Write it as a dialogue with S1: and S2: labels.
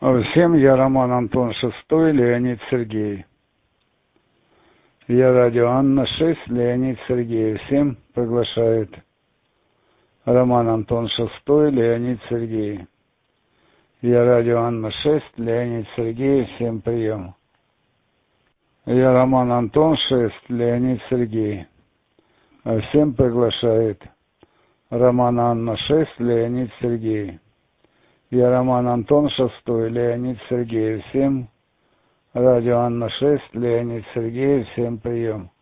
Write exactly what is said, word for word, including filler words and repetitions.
S1: Всем, я Роман Антон Шестой, Леонид Сергей. Я радио Анна шесть, Леонид Сергей. Всем приглашает Роман Антон Шестой, Леонид Сергей. Я радио Анна шесть, Леонид Сергей. Всем прием. Я Роман Антон шесть, Леонид Сергей. Всем приглашает Роман Анна шесть, Леонид Сергей. Я Роман Антон Шестой, Леонид Сергей. Всем радио Анна шесть, Леонид Сергей. Всем прием.